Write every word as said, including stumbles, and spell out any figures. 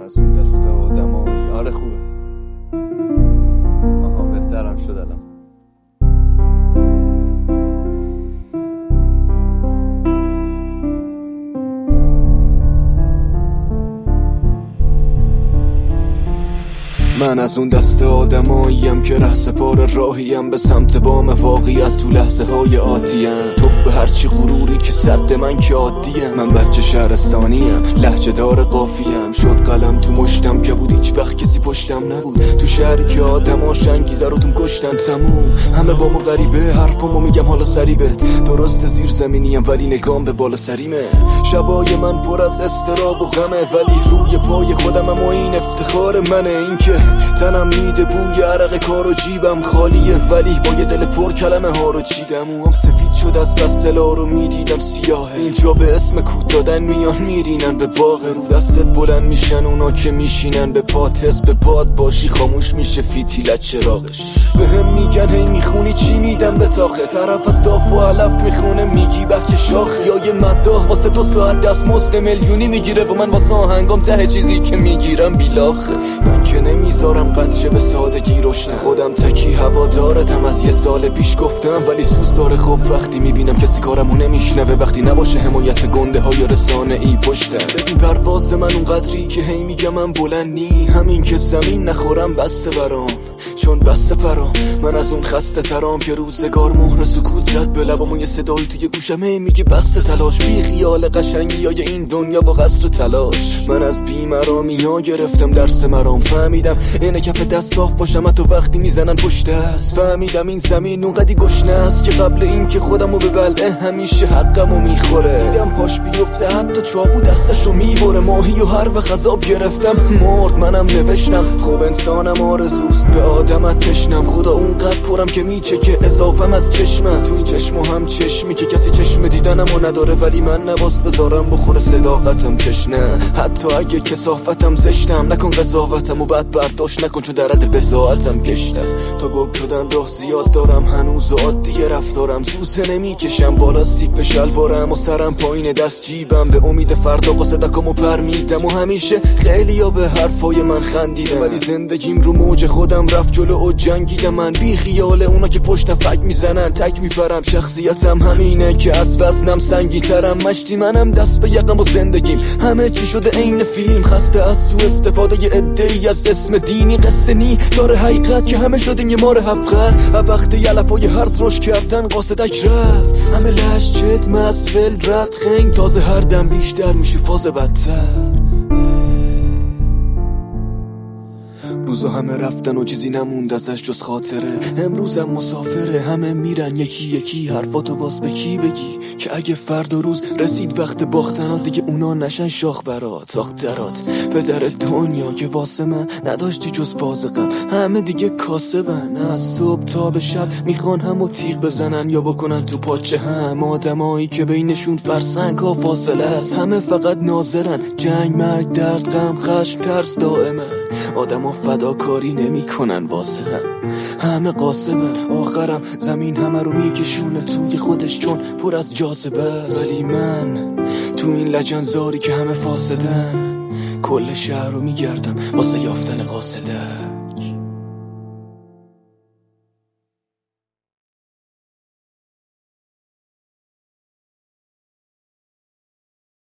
از اون دسته آدمایی. آره خوبه. آها بهترم شد الان. من از اون دسته آدماییم که ره سپار راهیم به سمت بام واقعیت تو لحظه های آتیم. توف به هرچی غروری که صد من که عادیم. من بچه شهرستانیم، لهجه دار قافیم. شد قلم تو مشتم که بود هیچ وقت کسی پشتم نبود. تو شهری که آدما شنگیزه رو تون کشتن تموم. همه با ما غریبه، حرفمو میگم حالا سریبت. درست زیر زمینیم ولی نگام به بالا سریمه. شبای من پر از استراب و غمه، ولی روی پای خودم اما این افتخار منه. این که تنم میده بوی عرق کار و جیبم خالیه، ولی با یه دل پر کلمه ها رو چیدم. موام سفید شد از بس دلا رو میدیدم سیاهه. اینجا به اسم کود دادن میان میرینن به باغ. رو دستت بلند میشن اونا که میشینن به پاتس. به باد باشی خاموش میشه فیتیلت چراغش. به هم میگن هی میخونی چی میدم به تاخه. طرف از داف و علف میخونه میگی بچه شاخه. یا یه مداح واسه تو ساعت دست مزد میلیونی میگیره و من واسه آهنگام ته چیزی که میگیرم بیلاخه. من که نمیذارم قدشه به سادگی رشته. خودم تکی هوا دارتم از یه سال پیش گفتم، ولی سوز داره خب وقتی میبینم کسی کارمو نمیشنوه. وقتی نباشه حمایت گنده های رسانه ای پشتم. ببین پرواز من اون قدری که هی میگم من بلند نی. همین که زمین نخورم بسته برام، چون بسته پرام. من از اون خسته ترام که روزگار مهر سکوت زد به لبام و یه صدایی توی گوشم هی میگه بسته تلاش. بی خیال قشنگی های این دنیا با قصر تلاش. من از بیمرامی ها گرفتم درس مرام. فهمیدم اینه کف دست صاف باشم تو وقتی میزنن پشت دست. فهمیدم این زمین اونقدی گشنه است که قبل این که خودمو ببلعه همیشه حقمو میخوره. دیدم پاش بیفته حتی چاقو دستشو میبره. ماهی و هر وقت عذاب گرفتم مرد منم نوشتم. خب انسانم آرزوست به آدمت تشنم. خدا اونقدر پرم که میچه که اضافم از چشمم. تو این چشمو هم چشمی که کسی چشم دیدنمو نداره، ولی من نباس بذارم بخوره صداقتم کشنه. حتی اگه کثافتم زشتم نکن قضاوتم و بعد برداشت نکن، چون درد بزاعتم کشتم. تا گرگ شدن راه زیاد دارم هنوز و عادیه رفتارم. زوزه نمی کشم بالا سیپ شلوارم و سرم پایین دست جیبم. به امید فردا قصدکمو پر میدم و همیشه خیلی ها به حرفای من خندیدم، ولی زندگیم رو موج خودم رفت جلو و جنگیدم. من بی خیال اونا که پشت فک میزنن تک میپرم. شخصیتم همینه که از وزنم سنگی ترم. مشتی منم دست به یقم و زندگیم همه چی شده عین فیلم. خسته از سو استفاده عده‌ای از اسم دینی. قصه نی داره حقیقت که همه شدیم یه مار هفقت. وقتی یلفای هرز روش کردن قاصدک رفت. همه لشجت مزفل رد خنگ. تازه هر دم بیشتر میشه فاز بدتر. روزا همه رفتن و چیزی نموند ازش جز خاطره. امروزم مسافره همه میرن یکی یکی. حرفاتو باز به کی بگی که اگه فردا روز رسید وقت باختن دیگه اونا نشن شاخ برات آخترات. پدر دنیا که واسه من نداشتی جز فازقم. همه دیگه کاسبن از صبح تا به شب. میخوان همو تیغ بزنن یا بکنن تو پاچه هم. آدمایی که بینشون فرسنگ ها فاصله است. همه فقط ناظرن جنگ مرگ درد غم خشم ترس دائمه. آدم ها فداکاری نمی کنن واسه هم. همه قاسبن آخرم زمین همه رو میکشونه توی خودش چون پر از جاذبه است. ولی من تو این لجنزاری که همه فاسدن کل شهر رو میگردم واسه یافتن قاصده.